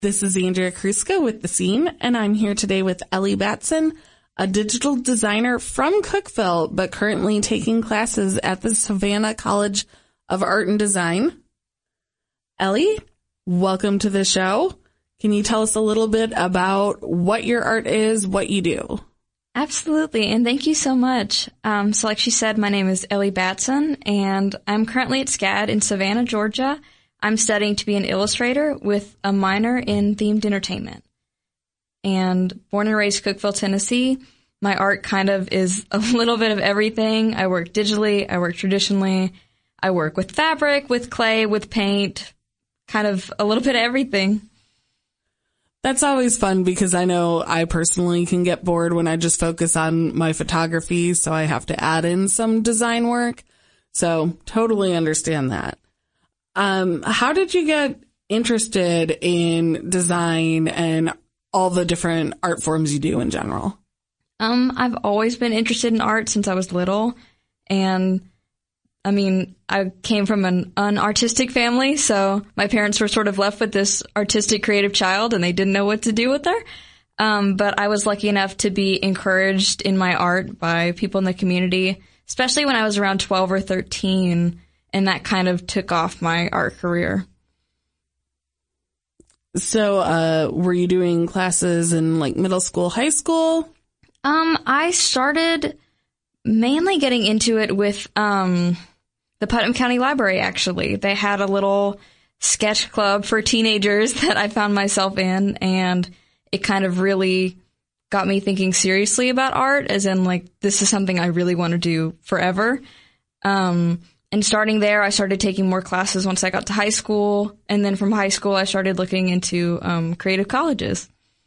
This is Andrea Kruska with The Scene, and I'm here today with Ellie Batson, a digital designer from Cookeville, but currently taking classes at the Savannah College of Art and Design. Ellie, welcome to the show. Can you tell us a little bit about what your art is, what you do? Absolutely, and thank you so much. So like she said, my name is Ellie Batson, and I'm currently at SCAD in Savannah, Georgia. I'm studying to be an illustrator with a minor in themed entertainment. And born and raised Cookeville, Tennessee, my art kind of is a little bit of everything. I work digitally, I work traditionally, I work with fabric, with clay, with paint, kind of a little bit of everything. That's always fun because I know I personally can get bored when I just focus on my photography, so I have to add in some design work. So totally understand that. How did you get interested in design and all the different art forms you do in general? I've always been interested in art since I was little. And I mean, I came from an unartistic family, so my parents were sort of left with this artistic, creative child, and they didn't know what to do with her. But I was lucky enough to be encouraged in my art by people in the community, especially when I was around 12 or 13. And that kind of took off my art career. So, were you doing classes in like middle school, high school? I started mainly getting into it with, the Putnam County Library, actually. They had a little sketch club for teenagers that I found myself in, and it kind of really got me thinking seriously about art, as in like, this is something I really want to do forever. And starting there, I started taking more classes once I got to high school. And then from high school, I started looking into creative colleges.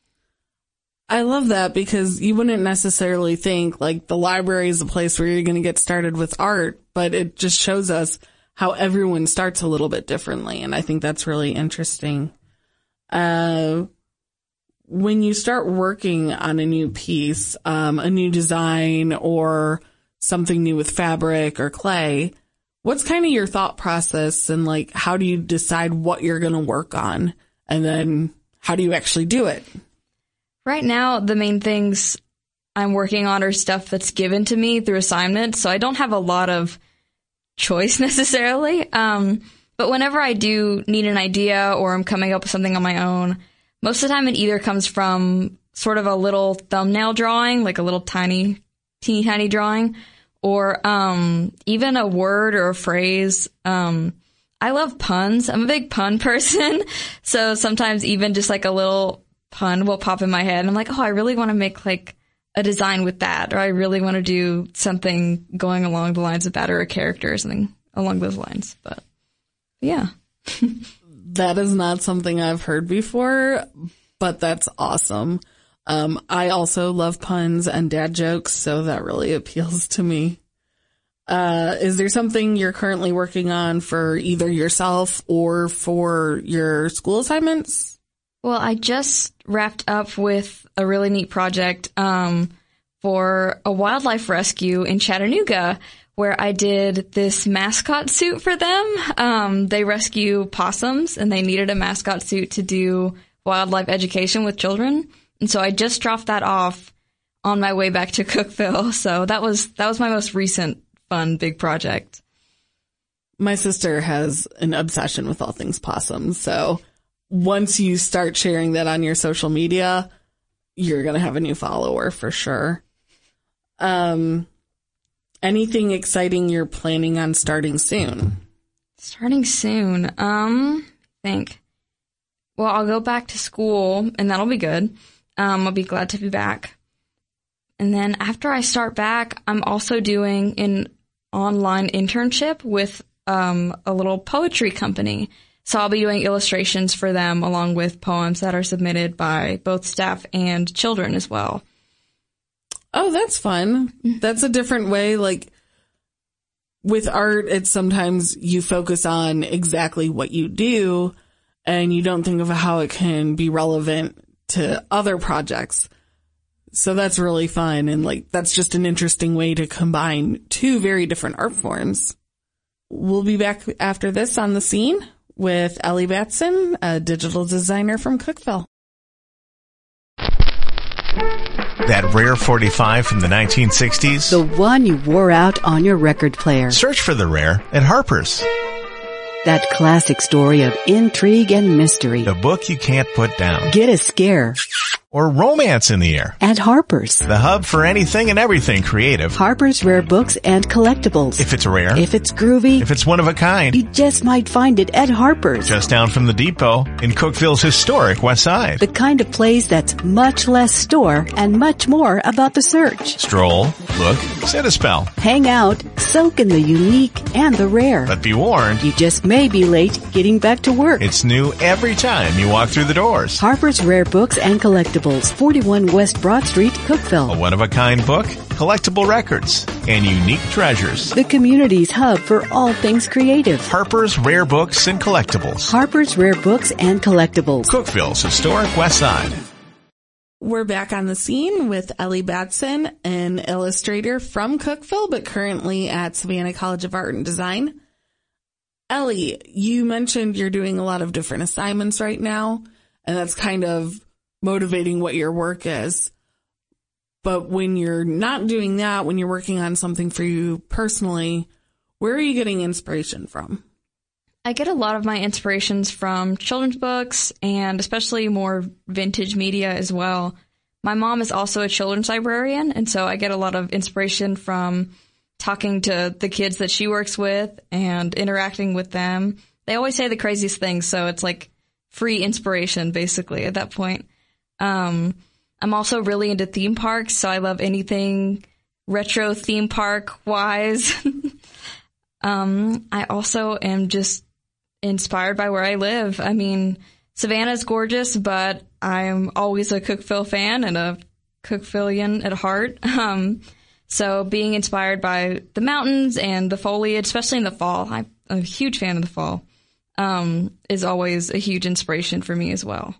I love that because you wouldn't necessarily think like the library is a place where you're going to get started with art, but it just shows us how everyone starts a little bit differently. And I think that's really interesting. When you start working on a new piece, a new design or something new with fabric or clay, what's kind of your thought process and like, how do you decide what you're going to work on? And then how do you actually do it? Right now, the main things I'm working on are stuff that's given to me through assignments. So I don't have a lot of choice necessarily. But whenever I do need an idea or I'm coming up with something on my own, most of the time it either comes from sort of a little thumbnail drawing, like a little teeny tiny drawing, or even a word or a phrase. I love puns. I'm a big pun person. So sometimes even just like a little pun will pop in my head. And I'm like, oh, I really want to make like a design with that. Or I really want to do something going along the lines of that, or a character or something along those lines. But yeah. That is not something I've heard before, but that's awesome. I also love puns and dad jokes, so that really appeals to me. Is there something you're currently working on for either yourself or for your school assignments? Well, I just wrapped up with a really neat project for a wildlife rescue in Chattanooga, where I did this mascot suit for them. They rescue possums, and they needed a mascot suit to do wildlife education with children. And so I just dropped that off on my way back to Cookeville. So that was my most recent fun big project. My sister has an obsession with all things possums. So once you start sharing that on your social media, you're going to have a new follower for sure. Anything exciting you're planning on starting soon? Starting soon. Think. Well, I'll go back to school and that'll be good. I'll be glad to be back. And then after I start back, I'm also doing an online internship with a little poetry company. So I'll be doing illustrations for them along with poems that are submitted by both staff and children as well. Oh, that's fun. That's a different way. Like with art, it's sometimes you focus on exactly what you do and you don't think of how it can be relevant to other projects. So that's really fun. And like, that's just an interesting way to combine two very different art forms. We'll be back after this on The Scene with Ellie Batson, a digital designer from Cookeville. That rare 45 from the 1960s? The one you wore out on your record player. Search for the rare at Harper's. That classic story of intrigue and mystery. The book you can't put down. Get a scare. Or romance in the air. At Harper's. The hub for anything and everything creative. Harper's Rare Books and Collectibles. If it's rare. If it's groovy. If it's one of a kind. You just might find it at Harper's. Just down from the depot in Cookeville's historic West Side. The kind of place that's much less store and much more about the search. Stroll, look, sit a spell. Hang out, soak in the unique and the rare. But be warned. You just may be late getting back to work. It's new every time you walk through the doors. Harper's Rare Books and Collectibles, 41 West Broad Street, Cookeville. A one-of-a-kind book, collectible records, and unique treasures. The community's hub for all things creative. Harper's Rare Books and Collectibles. Harper's Rare Books and Collectibles. Cookeville's historic West Side. We're back on the scene with Ellie Batson, an illustrator from Cookeville, but currently at Savannah College of Art and Design. Ellie, you mentioned you're doing a lot of different assignments right now, and that's kind of motivating what your work is. But when you're not doing that, when you're working on something for you personally, where are you getting inspiration from? I get a lot of my inspirations from children's books and especially more vintage media as well. My mom is also a children's librarian, and so I get a lot of inspiration from talking to the kids that she works with and interacting with them. They always say the craziest things, so it's like free inspiration basically at that point. I'm also really into theme parks, so I love anything retro theme park wise. I also am just inspired by where I live. I mean, Savannah's gorgeous, but I'm always a Cookeville fan and a Cookevillian at heart. So being inspired by the mountains and the foliage, especially in the fall, I'm a huge fan of the fall, is always a huge inspiration for me as well.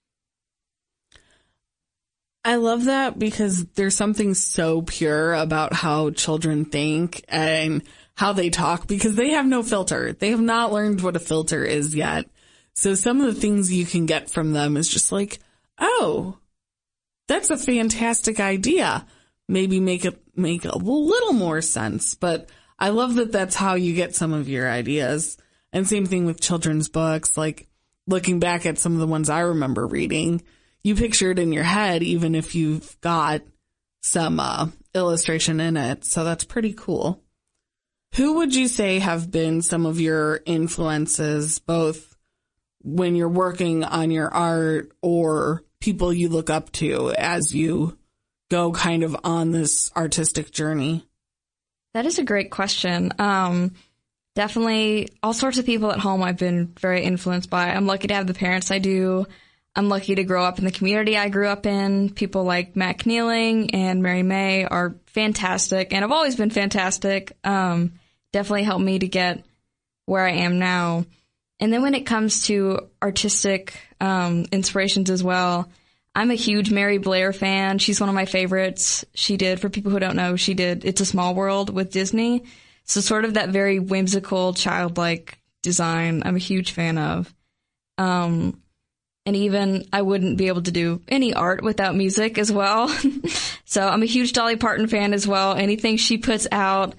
I love that because there's something so pure about how children think and how they talk because they have no filter. They have not learned what a filter is yet. So some of the things you can get from them is just like, oh, that's a fantastic idea. Maybe make a little more sense. But I love that that's how you get some of your ideas. And same thing with children's books, like looking back at some of the ones I remember reading. You picture it in your head, even if you've got some illustration in it. So that's pretty cool. Who would you say have been some of your influences, both when you're working on your art or people you look up to as you go kind of on this artistic journey? That is a great question. Definitely all sorts of people at home I've been very influenced by. I'm lucky to have the parents I do. I'm lucky to grow up in the community I grew up in. People like Matt Kneeling and Mary May are fantastic and have always been fantastic. Definitely helped me to get where I am now. And then when it comes to artistic inspirations as well, I'm a huge Mary Blair fan. She's one of my favorites. She did, for people who don't know, she did It's a Small World with Disney. So sort of that very whimsical, childlike design I'm a huge fan of. And even I wouldn't be able to do any art without music as well. So I'm a huge Dolly Parton fan as well. Anything she puts out,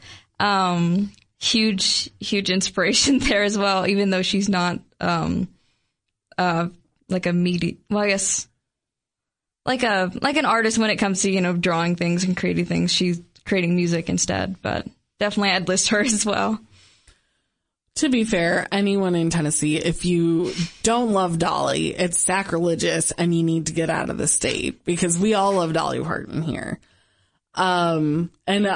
huge inspiration there as well, even though she's not like a media, well, I guess like an artist when it comes to, you know, drawing things and creating things. She's creating music instead, but definitely I'd list her as well. To be fair, anyone in Tennessee, if you don't love Dolly, it's sacrilegious and you need to get out of the state because we all love Dolly Parton here. And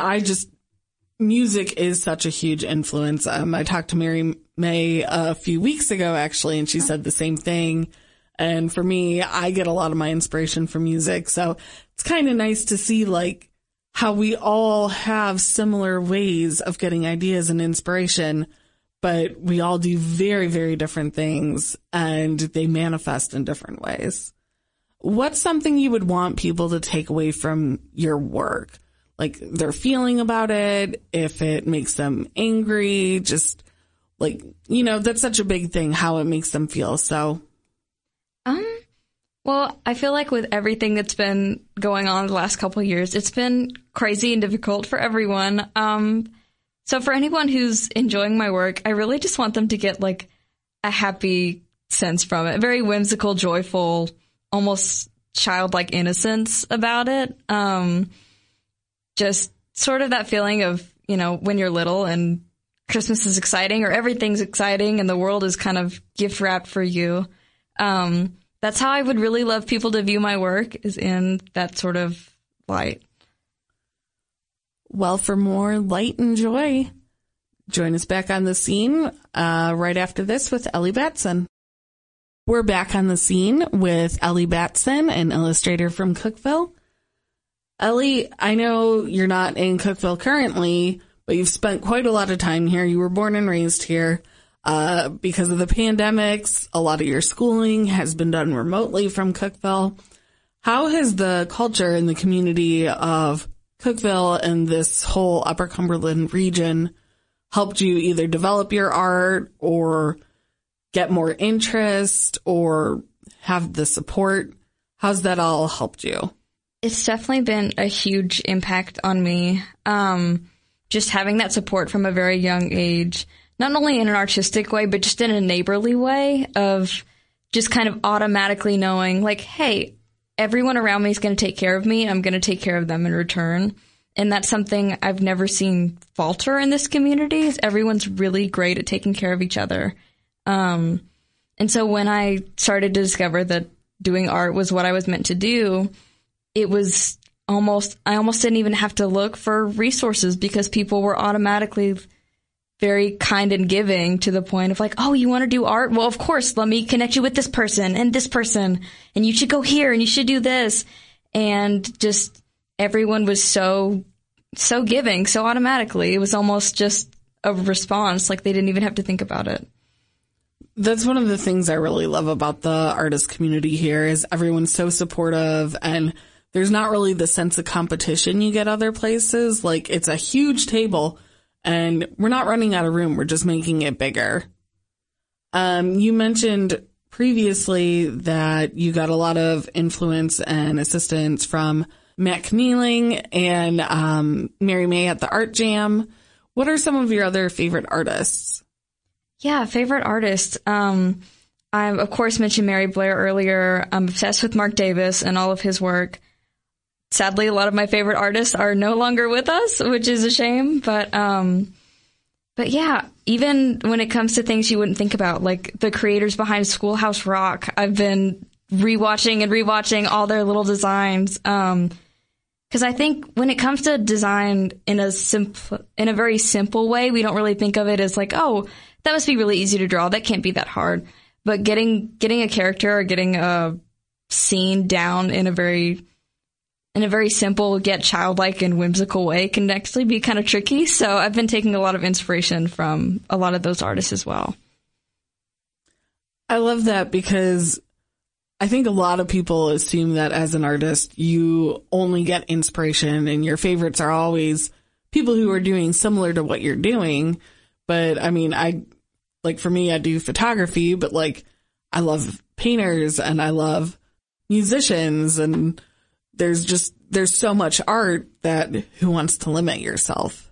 music is such a huge influence. I talked to Mary May a few weeks ago, actually, and she said the same thing. And for me, I get a lot of my inspiration from music. So it's kind of nice to see like how we all have similar ways of getting ideas and inspiration, but we all do very, very different things and they manifest in different ways. What's something you would want people to take away from your work? Like their feeling about it, if it makes them angry, just Like, you know, that's such a big thing, how it makes them feel. So, well, I feel like with everything that's been going on the last couple of years, it's been crazy and difficult for everyone. So for anyone who's enjoying my work, I really just want them to get like a happy sense from it. Very whimsical, joyful, almost childlike innocence about it. Just sort of that feeling of, you know, when you're little and Christmas is exciting or everything's exciting and the world is kind of gift wrapped for you. That's how I would really love people to view my work, is in that sort of light. Well, for more light and joy, join us back on the scene right after this with Ellie Batson. We're back on the scene with Ellie Batson, an illustrator from Cookeville. Ellie, I know you're not in Cookeville currently, but you've spent quite a lot of time here. You were born and raised here. Because of the pandemics, a lot of your schooling has been done remotely from Cookeville. How has the culture in the community of Cookeville and this whole Upper Cumberland region helped you either develop your art or get more interest or have the support? How's that all helped you? It's definitely been a huge impact on me. Just having that support from a very young age, not only in an artistic way, but just in a neighborly way of just kind of automatically knowing like, hey, everyone around me is going to take care of me. I'm going to take care of them in return. And that's something I've never seen falter in this community, is everyone's really great at taking care of each other. And so when I started to discover that doing art was what I was meant to do, it was I almost didn't even have to look for resources because people were automatically very kind and giving, to the point of like, oh, you want to do art? Well, of course, let me connect you with this person, and you should go here and you should do this. And just everyone was so giving, so automatically. It was almost just a response, like they didn't even have to think about it. That's one of the things I really love about the artist community here, is everyone's so supportive, and there's not really the sense of competition you get other places. Like, it's a huge table and we're not running out of room. We're just making it bigger. You mentioned previously that you got a lot of influence and assistance from Matt Kneeling and Mary May at the Art Jam. What are some of your other favorite artists? Yeah, favorite artists. I, of course, mentioned Mary Blair earlier. I'm obsessed with Mark Davis and all of his work. Sadly, a lot of my favorite artists are no longer with us, which is a shame. But yeah, even when it comes to things you wouldn't think about, like the creators behind Schoolhouse Rock, I've been rewatching all their little designs. Because I think when it comes to design in a very simple way, we don't really think of it as like, oh, that must be really easy to draw. That can't be that hard. But getting a character or getting a scene down in a very simple yet childlike and whimsical way can actually be kind of tricky. So I've been taking a lot of inspiration from a lot of those artists as well. I love that, because I think a lot of people assume that as an artist, you only get inspiration and your favorites are always people who are doing similar to what you're doing. But I mean, for me, I do photography, but like, I love painters and I love musicians, and there's so much art that who wants to limit yourself?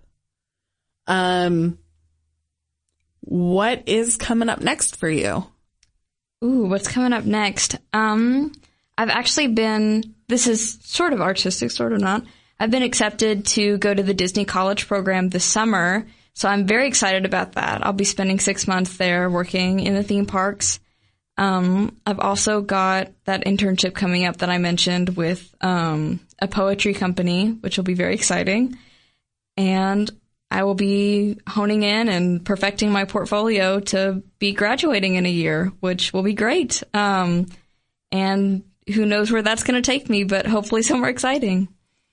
What is coming up next for you? Ooh, what's coming up next? I've actually this is sort of artistic, sort of not. I've been accepted to go to the Disney College program this summer, so I'm very excited about that. I'll be spending 6 months there working in the theme parks. I've also got that internship coming up that I mentioned with a poetry company, which will be very exciting. And I will be honing in and perfecting my portfolio to be graduating in a year, which will be great. And who knows where that's going to take me, but hopefully somewhere exciting.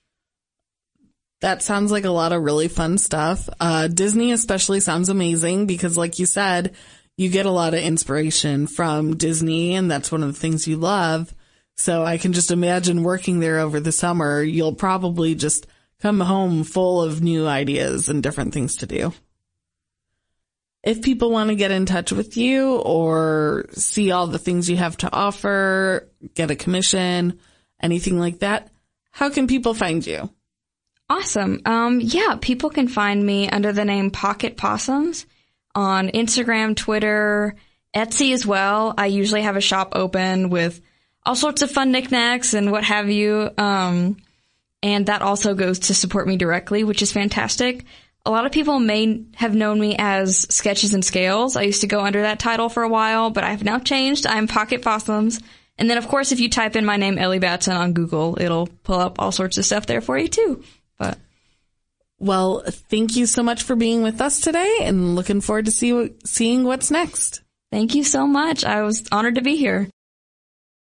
That sounds like a lot of really fun stuff. Disney especially sounds amazing because, like you said, you get a lot of inspiration from Disney, and that's one of the things you love. So I can just imagine working there over the summer. You'll probably just come home full of new ideas and different things to do. if people want to get in touch with you or see all the things you have to offer, get a commission, anything like that, how can people find you? Awesome. Yeah, people can find me under the name Pocket Possums on Instagram, Twitter, Etsy as well. I usually have a shop open with all sorts of fun knickknacks and what have you. And that also goes to support me directly, which is fantastic. A lot of people may have known me as Sketches and Scales. I used to go under that title for a while, but I've now changed. I'm Pocket Possums. And then, of course, if you type in my name, Ellie Batson, on Google, it'll pull up all sorts of stuff there for you, too. Well, thank you so much for being with us today, and looking forward to seeing what's next. Thank you so much. I was honored to be here.